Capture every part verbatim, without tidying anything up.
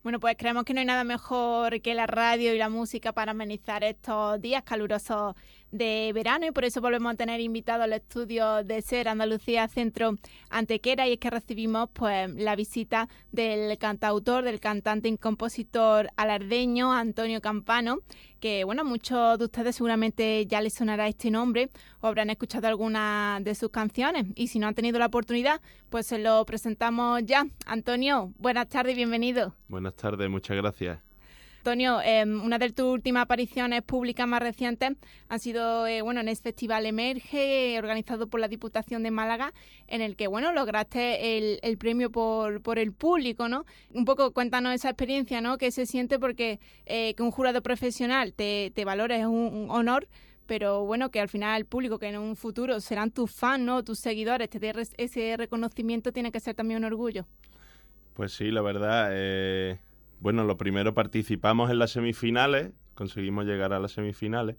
Bueno, pues creemos que no hay nada mejor que la radio y la música para amenizar estos días calurosos de verano, y por eso volvemos a tener invitado al estudio de SER Andalucía Centro Antequera, y es que recibimos pues la visita del cantautor, del cantante y compositor alardeño Antonio Campano, que bueno, a muchos de ustedes seguramente ya les sonará este nombre o habrán escuchado algunas de sus canciones, y si no han tenido la oportunidad, pues se lo presentamos ya. Antonio, buenas tardes y bienvenido. Buenas tardes, muchas gracias. Antonio, eh, una de tus últimas apariciones públicas más recientes han sido eh, bueno, en este Festival Emerge, eh, organizado por la Diputación de Málaga, en el que bueno, lograste el, el premio por, por el público, ¿no? Un poco cuéntanos esa experiencia, ¿no? ¿Qué se siente? Porque eh, que un jurado profesional te, te valore es un, un honor, pero bueno, que al final el público, que en un futuro serán tus fans, ¿no? Tus seguidores, te dé ese reconocimiento, tiene que ser también un orgullo. Pues sí, la verdad, eh, bueno, lo primero, participamos en las semifinales, conseguimos llegar a las semifinales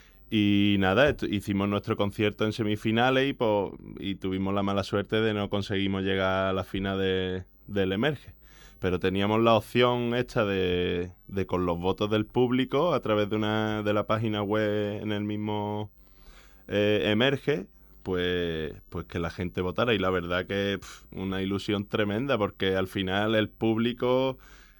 y nada, esto, hicimos nuestro concierto en semifinales y, pues, y tuvimos la mala suerte de no conseguimos llegar a la final de, del Emerge. Pero teníamos la opción esta de, de con los votos del público a través de una de la página web en el mismo eh, Emerge, pues, pues que la gente votara, y la verdad que pff, una ilusión tremenda, porque al final el público,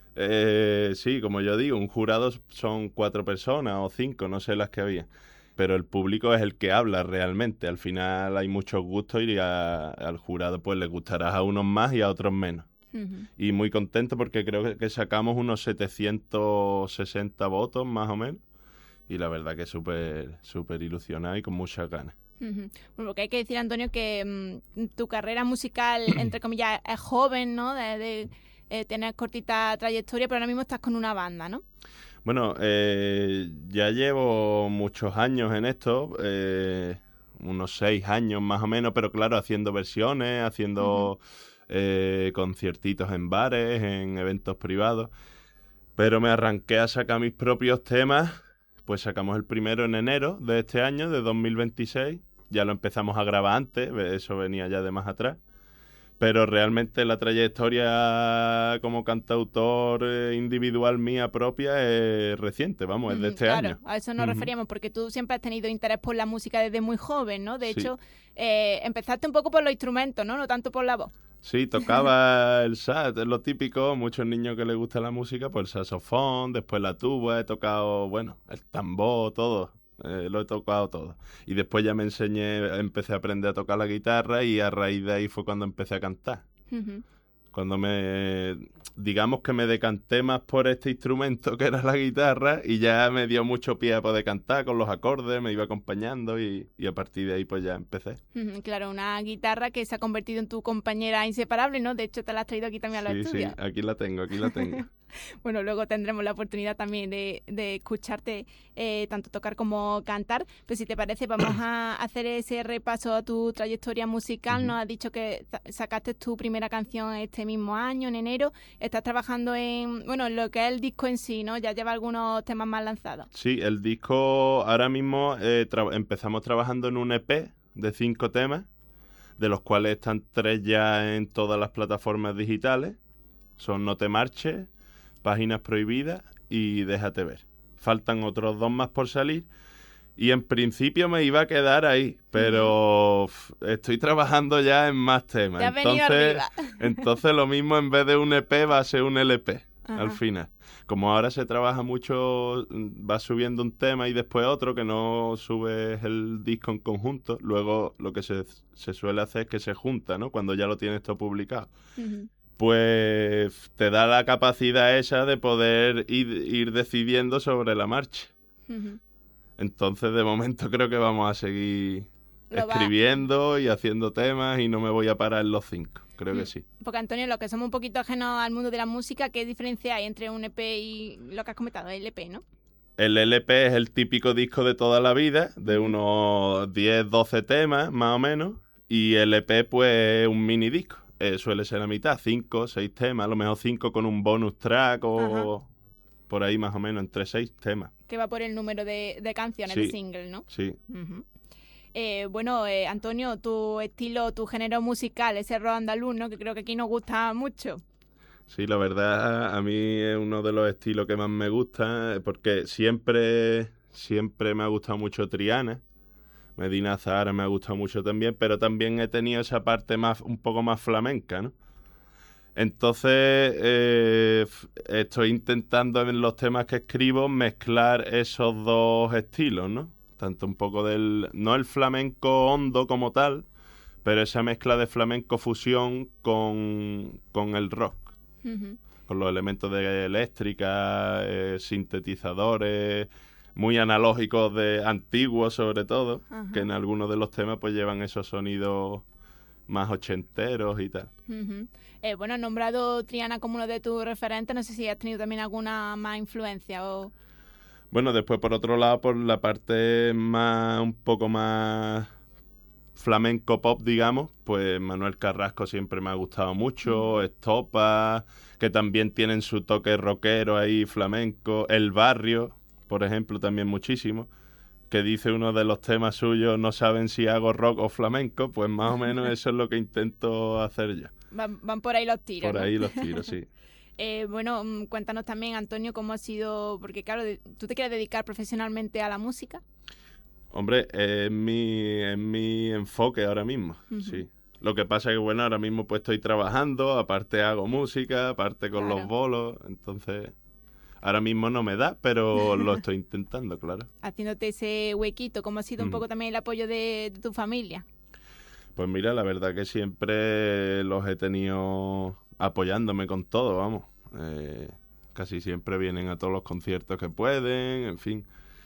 eh, sí, como yo digo, un jurado son cuatro personas o cinco, no sé las que había, pero el público es el que habla realmente. Al final hay muchos gustos y a, al jurado pues le gustará a unos más y a otros menos. Uh-huh. Y muy contento porque creo que, que sacamos unos setecientos sesenta votos más o menos, y la verdad que súper súper ilusionado y con muchas ganas. Uh-huh. Bueno, porque hay que decir, Antonio, que um, tu carrera musical, entre comillas, es joven, ¿no? De, de eh, tener cortita trayectoria, pero ahora mismo estás con una banda, ¿no? Bueno, eh, ya llevo muchos años en esto, eh, unos seis años más o menos, pero claro, haciendo versiones, haciendo uh-huh. eh, conciertitos en bares, en eventos privados, pero me arranqué a sacar mis propios temas. Pues sacamos el primero en enero de este año, de dos mil veintiséis. Ya lo empezamos a grabar antes, eso venía ya de más atrás. Pero realmente la trayectoria como cantautor individual mía propia es reciente, vamos, es de este claro, año. A eso nos uh-huh. referíamos, porque tú siempre has tenido interés por la música desde muy joven, ¿no? De sí. hecho, eh, empezaste un poco por los instrumentos, ¿no? No tanto por la voz. Sí, tocaba el sax, es lo típico, muchos niños que les gusta la música, pues el saxofón, después la tuba, he tocado, bueno, el tambor, todo, eh, lo he tocado todo. Y después ya me enseñé, empecé a aprender a tocar la guitarra, y a raíz de ahí fue cuando empecé a cantar. Uh-huh. Cuando me, digamos que me decanté más por este instrumento que era la guitarra, y ya me dio mucho pie a poder cantar con los acordes, me iba acompañando, y, y a partir de ahí pues ya empecé. Claro, una guitarra que se ha convertido en tu compañera inseparable, ¿no? De hecho, te la has traído aquí también a los sí, estudios. Sí, aquí la tengo, aquí la tengo. Bueno, luego tendremos la oportunidad también de, de escucharte eh, tanto tocar como cantar. Pero si te parece, vamos a hacer ese repaso a tu trayectoria musical. Uh-huh. Nos has dicho que sacaste tu primera canción este mismo año, en enero. Estás trabajando en, bueno, en lo que es el disco en sí, ¿no? Ya lleva algunos temas más lanzados. Sí, el disco ahora mismo eh, tra- empezamos trabajando en un E P de cinco temas, de los cuales están tres ya en todas las plataformas digitales. Son No te marches, Páginas prohibidas y Déjate ver. Faltan otros dos más por salir, y en principio me iba a quedar ahí, pero uh-huh. estoy trabajando ya en más temas. Ya entonces, entonces lo mismo, en vez de un E P va a ser un L P uh-huh. al final. Como ahora se trabaja mucho, va subiendo un tema y después otro, que no subes el disco en conjunto. Luego lo que se, se suele hacer es que se junta, ¿no? Cuando ya lo tienes todo publicado. Uh-huh. Pues te da la capacidad esa de poder ir, ir decidiendo sobre la marcha. Uh-huh. Entonces, de momento creo que vamos a seguir lo escribiendo va. y haciendo temas, y no me voy a parar en los cinco. Creo mm. que sí. Porque, Antonio, los que somos un poquito ajenos al mundo de la música, ¿qué diferencia hay entre un E P y lo que has comentado, el L P, no? El L P es el típico disco de toda la vida, de unos diez, doce temas, más o menos, y el E P, pues, es un mini disco. Eh, suele ser la mitad, cinco, seis temas, a lo mejor cinco con un bonus track o Ajá. por ahí más o menos, entre seis temas. Que va por el número de, de canciones, sí, de single, ¿no? Sí. Uh-huh. Eh, bueno, eh, Antonio, tu estilo, tu género musical, ese rock andaluz, ¿no? Que creo que aquí nos gusta mucho. Sí, la verdad, a mí es uno de los estilos que más me gusta, porque siempre, siempre me ha gustado mucho Triana. Medina Zahara me ha gustado mucho también, pero también he tenido esa parte más, un poco más flamenca, ¿no? Entonces, eh, f- estoy intentando en los temas que escribo mezclar esos dos estilos, ¿no? Tanto un poco del, no el flamenco hondo como tal, pero esa mezcla de flamenco fusión con, con el rock, Ujú. con los elementos de eléctrica, eh, sintetizadores, muy analógicos de antiguos sobre todo, que Ajá. en algunos de los temas pues llevan esos sonidos más ochenteros y tal. Ujú. Eh, bueno, has nombrado Triana como uno de tus referentes, no sé si has tenido también alguna más influencia o... Bueno, después por otro lado, por la parte más, un poco más flamenco pop, digamos, pues Manuel Carrasco siempre me ha gustado mucho, Ujú. Estopa, que también tienen su toque rockero ahí, flamenco, El Barrio, por ejemplo, también muchísimo, que dice uno de los temas suyos, no saben si hago rock o flamenco, pues más o menos eso es lo que intento hacer yo. Van, van por ahí los tiros, Por ¿no? ahí los tiros, sí. Eh, bueno, mm, cuéntanos también, Antonio, cómo ha sido, porque claro, de- tú te quieres dedicar profesionalmente a la música. Hombre, es mi, es mi enfoque ahora mismo, Ujú. sí. Lo que pasa es que, bueno, ahora mismo pues estoy trabajando, aparte hago música, aparte con los Claro, bolos, entonces ahora mismo no me da, pero lo estoy intentando, claro. haciéndote ese huequito, ¿cómo ha sido un Ujú. poco también el apoyo de, de tu familia? Pues mira, la verdad que siempre los he tenido apoyándome con todo, vamos. Eh, casi siempre vienen a todos los conciertos que pueden, en fin.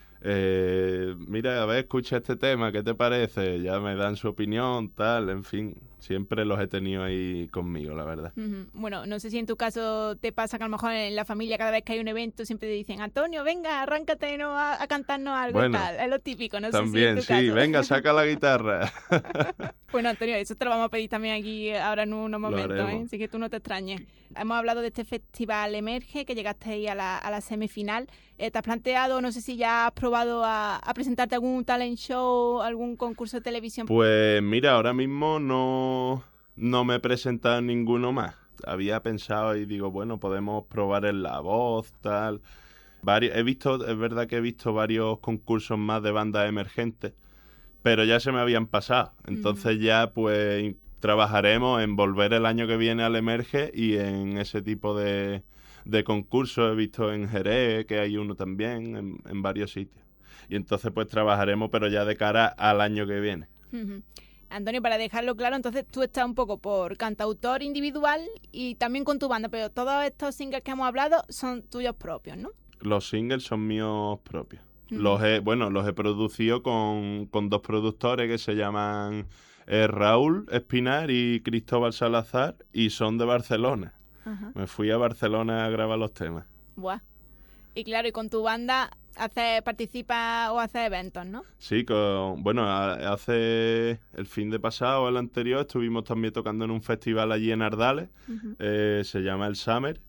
Eh, mira, a ver, escucha este tema, ¿qué te parece? Ya me dan su opinión, tal, en fin. Siempre los he tenido ahí conmigo, la verdad. Ujú. Bueno, no sé si en tu caso te pasa que a lo mejor en la familia cada vez que hay un evento siempre te dicen, Antonio, venga, arráncate, ¿no? a, a cantarnos algo y Bueno, tal. Es lo típico, no sé si en también, tu sí, caso. venga, saca la guitarra. Bueno, Antonio, eso te lo vamos a pedir también aquí ahora en unos Lo momentos, ¿eh? haremos. Así que tú no te extrañes. Hemos hablado de este festival Emerge, que llegaste ahí a la, a la semifinal. Eh, ¿te has planteado, no sé si ya has probado a, a presentarte algún talent show, algún concurso de televisión? Pues mira, ahora mismo no, no me he presentado en ninguno más. Había pensado y digo, bueno, podemos probar en La Voz, tal. Varios, he visto, es verdad que he visto varios concursos más de bandas emergentes, pero ya se me habían pasado. Ujú. Entonces ya pues trabajaremos en volver el año que viene al Emerge y en ese tipo de, de concursos. He visto en Jerez que hay uno también, en, en varios sitios. Y entonces pues trabajaremos, pero ya de cara al año que viene. Ujú. Antonio, para dejarlo claro, entonces tú estás un poco por cantautor individual y también con tu banda, pero todos estos singles que hemos hablado son tuyos propios, ¿no? Los singles son míos propios. Los Ujú. he, bueno, los he producido con, con dos productores que se llaman eh, Raúl Espinar y Cristóbal Salazar y son de Barcelona. Ajá. Me fui a Barcelona a grabar los temas. Buah. Y claro, y con tu banda haces, participas o haces eventos, ¿no? Sí, con, bueno, a- hace el fin de pasado, el anterior, estuvimos también tocando en un festival allí en Ardales, Ujú. eh, se llama El Summer,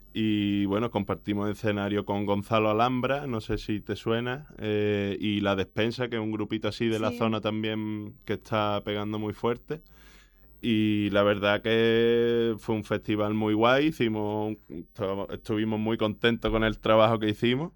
y bueno, compartimos escenario con Gonzalo Alhambra, no sé si te suena, eh, y La Despensa, que es un grupito así de la Sí. zona también que está pegando muy fuerte. Y la verdad que fue un festival muy guay, hicimos, estuvimos muy contentos con el trabajo que hicimos.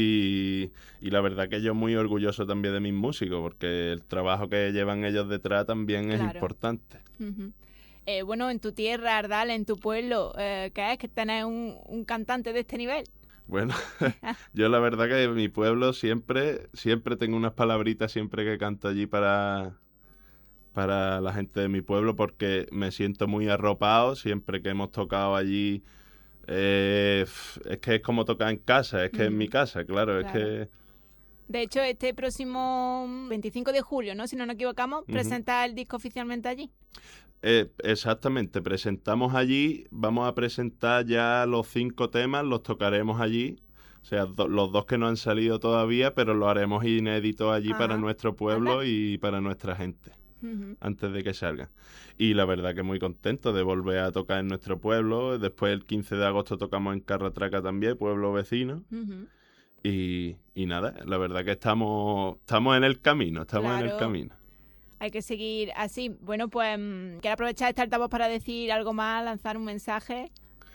Y, y la verdad que yo muy orgulloso también de mis músicos, porque el trabajo que llevan ellos detrás también es Claro. importante. Ujú. Eh, bueno, en tu tierra, Ardal, en tu pueblo, eh, ¿qué es que tenés un, un cantante de este nivel? Bueno, yo la verdad que en mi pueblo siempre, siempre tengo unas palabritas siempre que canto allí para, para la gente de mi pueblo, porque me siento muy arropado siempre que hemos tocado allí. Eh, f- es que es como tocar en casa, es que es mi Ujú. casa, claro, es Claro. que... De hecho, este próximo veinticinco de julio, ¿no? Si no nos equivocamos, Ujú. presenta el disco oficialmente allí. Eh, exactamente, presentamos allí, vamos a presentar ya los cinco temas, los tocaremos allí, o sea, do- los dos que no han salido todavía, pero lo haremos inéditos allí para Ajá. nuestro Anda. pueblo y para nuestra gente, Ujú. antes de que salgan. Y la verdad que muy contento de volver a tocar en nuestro pueblo, después el quince de agosto tocamos en Carratraca también, pueblo vecino. Ujú. Y, y nada, la verdad que estamos, estamos en el camino, estamos en el Claro. camino. Hay que seguir así. Bueno, pues mm, quiero aprovechar este altavoz para decir algo más, lanzar un mensaje.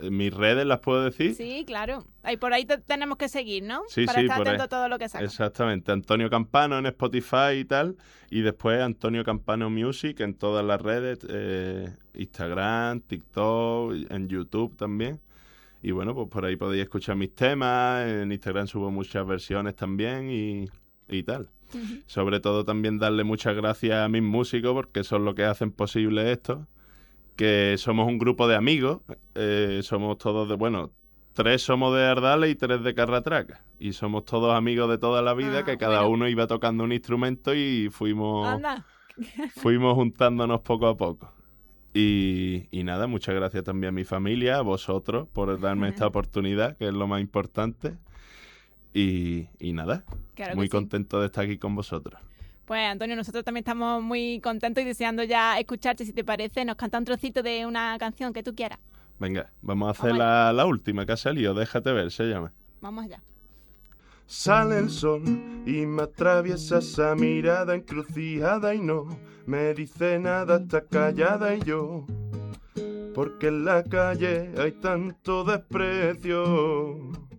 mis redes las puedo decir. Sí, claro. Ahí por ahí te tenemos que seguir, ¿no? Sí, Para sí, estar por atento ahí. a todo lo que sacas. Exactamente. Antonio Campano en Spotify y tal. Y después Antonio Campano Music en todas las redes. Eh, Instagram, TikTok, en YouTube también. Y bueno, pues por ahí podéis escuchar mis temas. En Instagram subo muchas versiones también y, y tal. Uh-huh. Sobre todo también darle muchas gracias a mis músicos porque son los que hacen posible esto. Que somos un grupo de amigos. Eh, somos todos de, bueno, tres somos de Ardales y tres de Carratraca. Y somos todos amigos de toda la vida, ah, que cada bueno. uno iba tocando un instrumento y fuimos, fuimos juntándonos poco a poco. Y, y nada, muchas gracias también a mi familia, a vosotros, por darme esta oportunidad, que es lo más importante. Y, y nada, claro muy contento sí. de estar aquí con vosotros. Pues Antonio, nosotros también estamos muy contentos y deseando ya escucharte, si te parece. Nos canta un trocito de una canción que tú quieras. Venga, vamos a hacer vamos la, la última que ha salido, Déjate ver, se llama. Vamos allá. Sale el sol y me atraviesa esa mirada encrucijada y no me dice nada, está callada y yo, porque en la calle hay tanto desprecio.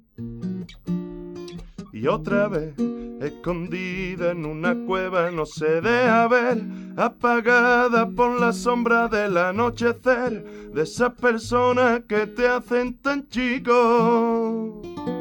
Y otra vez, escondida en una cueva, no se deja ver, apagada por la sombra del anochecer, de esas personas que te hacen tan chico.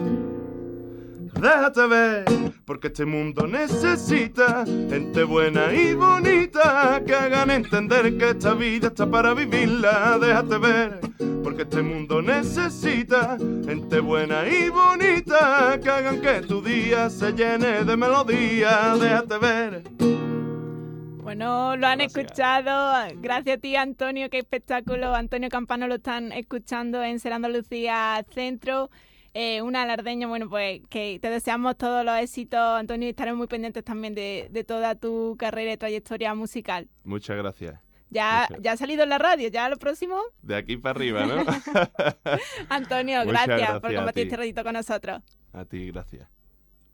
Déjate ver, porque este mundo necesita gente buena y bonita que hagan entender que esta vida está para vivirla. Déjate ver, porque este mundo necesita gente buena y bonita que hagan que tu día se llene de melodía. Déjate ver. Bueno, lo han Gracias. escuchado. Gracias a ti, Antonio, qué espectáculo. Antonio Campano lo están escuchando en Ser Andalucía Centro. Eh, un alardeño, bueno, pues que te deseamos todos los éxitos, Antonio, y estaremos muy pendientes también de, de toda tu carrera y trayectoria musical. Muchas gracias. Ya, Muchas. ya ha salido en la radio, ya lo próximo. De aquí para arriba, ¿no? Antonio, gracias, gracias por compartir este ratito con nosotros. A ti, gracias.